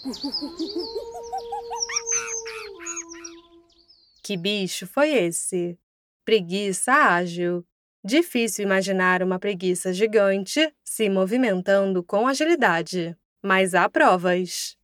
Que bicho foi esse? Preguiça ágil. Difícil imaginar uma preguiça gigante se movimentando com agilidade, mas há provas.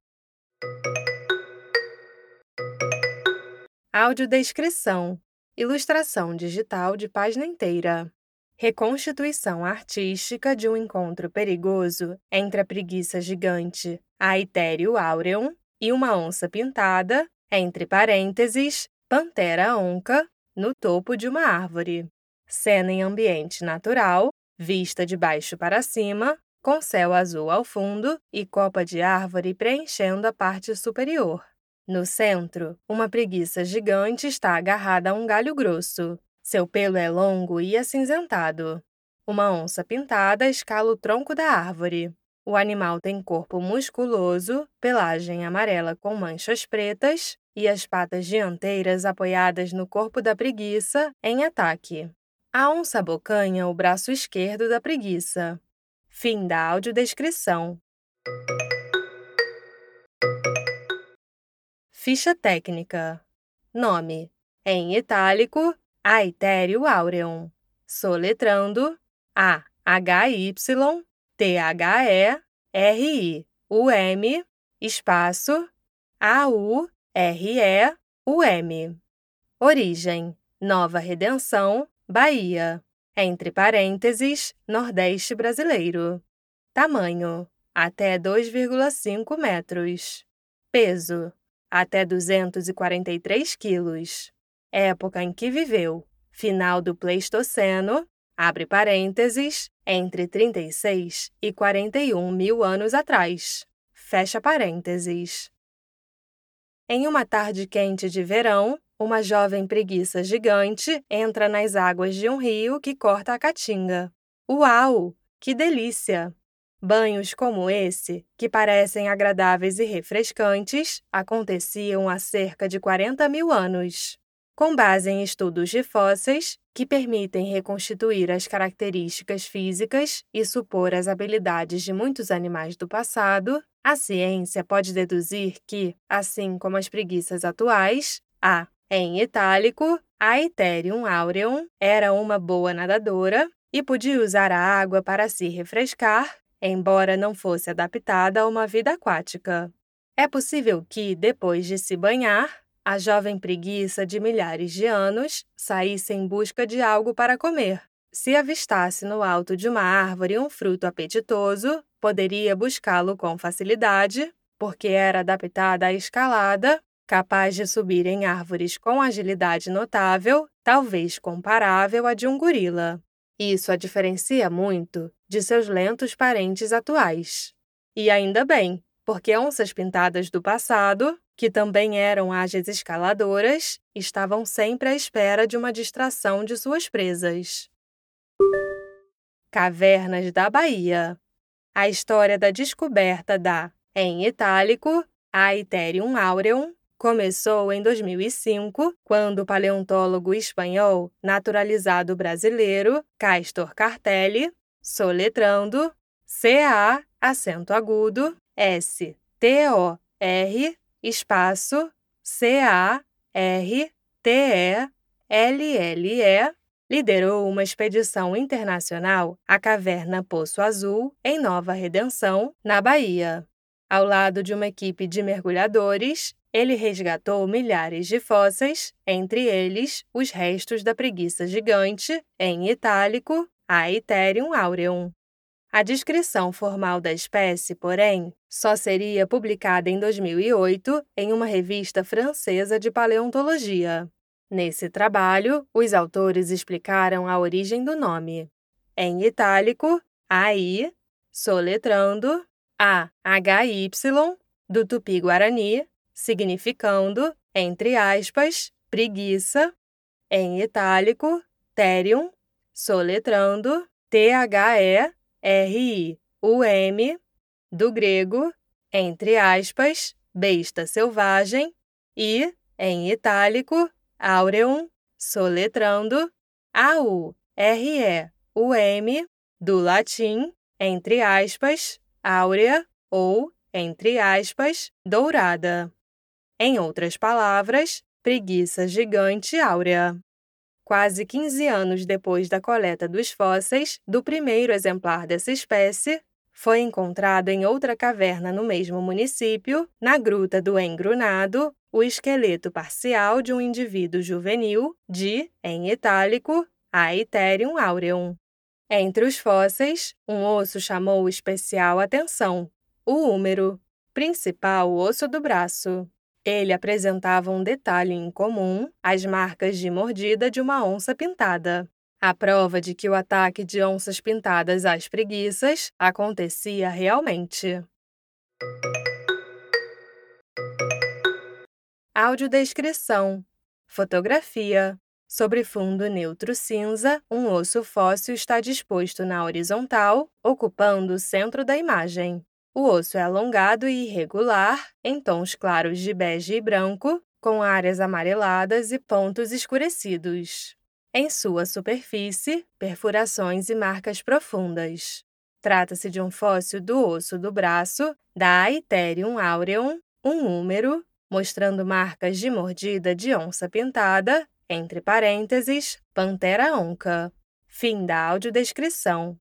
Audiodescrição. Ilustração digital de página inteira. Reconstituição artística de um encontro perigoso entre a preguiça gigante Aetherio aureum e uma onça pintada, entre parênteses, Panthera onca, no topo de uma árvore. Cena em ambiente natural, vista de baixo para cima, com céu azul ao fundo e copa de árvore preenchendo a parte superior. No centro, uma preguiça gigante está agarrada a um galho grosso. Seu pelo é longo e acinzentado. Uma onça pintada escala o tronco da árvore. O animal tem corpo musculoso, pelagem amarela com manchas pretas e as patas dianteiras apoiadas no corpo da preguiça em ataque. A onça abocanha o braço esquerdo da preguiça. Fim da audiodescrição. Ficha técnica. Nome: em itálico, Aetherio aureum. Soletrando: AHYTHERIUM, espaço AUREUM. Origem: Nova Redenção, Bahia. Entre parênteses, Nordeste brasileiro. Tamanho: até 2,5 metros. Peso: até 243 quilos. Época em que viveu: final do Pleistoceno, abre parênteses, entre 36 e 41 mil anos atrás, fecha parênteses. Em uma tarde quente de verão, uma jovem preguiça gigante entra nas águas de um rio que corta a caatinga. Uau! Que delícia! Banhos como esse, que parecem agradáveis e refrescantes, aconteciam há cerca de 40 mil anos. Com base em estudos de fósseis, que permitem reconstituir as características físicas e supor as habilidades de muitos animais do passado, a ciência pode deduzir que, assim como as preguiças atuais, em itálico, Aetherio aureum era uma boa nadadora e podia usar a água para se refrescar, embora não fosse adaptada a uma vida aquática. É possível que, depois de se banhar, a jovem preguiça de milhares de anos saísse em busca de algo para comer. Se avistasse no alto de uma árvore um fruto apetitoso, poderia buscá-lo com facilidade, porque era adaptada à escalada, capaz de subir em árvores com agilidade notável, talvez comparável à de um gorila. Isso a diferencia muito de seus lentos parentes atuais. E ainda bem, porque onças pintadas do passado, que também eram ágeis escaladoras, estavam sempre à espera de uma distração de suas presas. Cavernas da Bahia. A história da descoberta em itálico, Aetherio aureum, começou em 2005, quando o paleontólogo espanhol naturalizado brasileiro Castor Cartelli, soletrando CA, acento agudo, STOR, espaço CARTELLE, liderou uma expedição internacional à caverna Poço Azul, em Nova Redenção, na Bahia. Ao lado de uma equipe de mergulhadores, ele resgatou milhares de fósseis, entre eles os restos da preguiça gigante, em itálico, Aetherio aureum. A descrição formal da espécie, porém, só seria publicada em 2008 em uma revista francesa de paleontologia. Nesse trabalho, os autores explicaram a origem do nome. Em itálico, AI, soletrando AHY, do tupi-guarani, significando, entre aspas, preguiça. Em itálico, therium, soletrando THERIUM, do grego, entre aspas, besta selvagem, e, em itálico, aureum, soletrando AUREUM, do latim, entre aspas, áurea ou entre aspas, dourada. Em outras palavras, preguiça gigante áurea. Quase 15 anos depois da coleta dos fósseis do primeiro exemplar dessa espécie, foi encontrado em outra caverna no mesmo município, na Gruta do Engrunado, o esqueleto parcial de um indivíduo juvenil de, em itálico, Aitherium aureum. Entre os fósseis, um osso chamou especial atenção: o húmero, principal osso do braço. Ele apresentava um detalhe incomum: as marcas de mordida de uma onça pintada. A prova de que o ataque de onças pintadas às preguiças acontecia realmente. Audiodescrição. Fotografia. Sobre fundo neutro cinza, um osso fóssil está disposto na horizontal, ocupando o centro da imagem. O osso é alongado e irregular, em tons claros de bege e branco, com áreas amareladas e pontos escurecidos. Em sua superfície, perfurações e marcas profundas. Trata-se de um fóssil do osso do braço, da Aitherium aureum, um húmero, mostrando marcas de mordida de onça pintada, entre parênteses, Panthera onca. Fim da audiodescrição.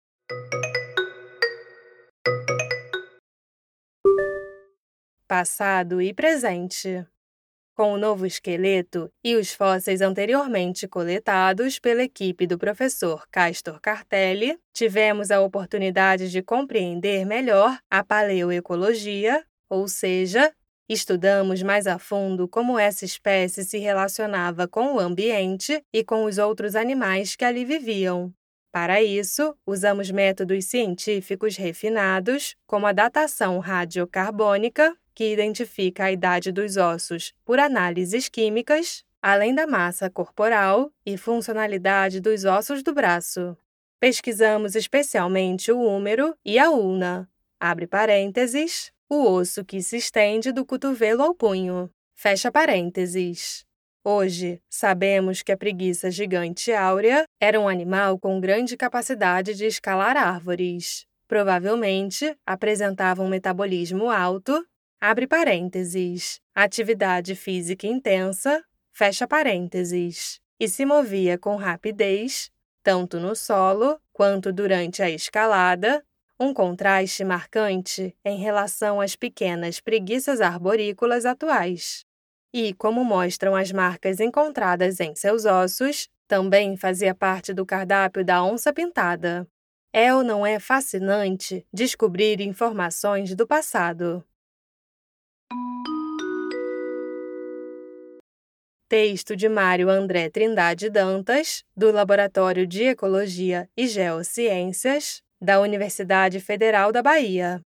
Passado e presente. Com o novo esqueleto e os fósseis anteriormente coletados pela equipe do professor Castor Cartelli, tivemos a oportunidade de compreender melhor a paleoecologia, ou seja, estudamos mais a fundo como essa espécie se relacionava com o ambiente e com os outros animais que ali viviam. Para isso, usamos métodos científicos refinados, como a datação radiocarbônica, que identifica a idade dos ossos por análises químicas, além da massa corporal e funcionalidade dos ossos do braço. Pesquisamos especialmente o húmero e a ulna, abre parênteses, o osso que se estende do cotovelo ao punho, fecha parênteses. Hoje, sabemos que a preguiça gigante áurea era um animal com grande capacidade de escalar árvores. Provavelmente, apresentava um metabolismo alto, abre parênteses, atividade física intensa, fecha parênteses, e se movia com rapidez, tanto no solo quanto durante a escalada, um contraste marcante em relação às pequenas preguiças arborícolas atuais. E, como mostram as marcas encontradas em seus ossos, também fazia parte do cardápio da onça pintada. É ou não é fascinante descobrir informações do passado? Texto de Mário André Trindade Dantas, do Laboratório de Ecologia e Geociências, da Universidade Federal da Bahia.